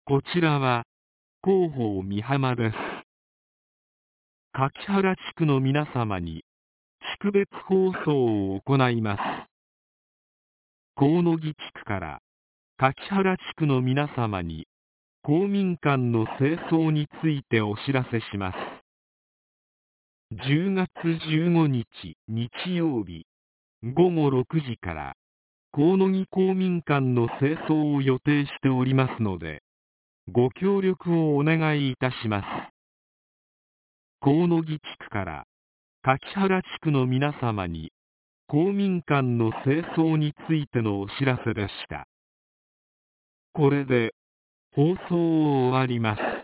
こちらは広報美浜です。柿原地区の皆様に地区別放送を行います。河野木地区から柿原地区の皆様に公民館の清掃についてお知らせします。10月15日日曜日午後6時から河野木公民館の清掃を予定しておりますので、ご協力をお願いいたします。河野木地区から柿原地区の皆様に公民館の清掃についてのお知らせでした。これで放送を終わります。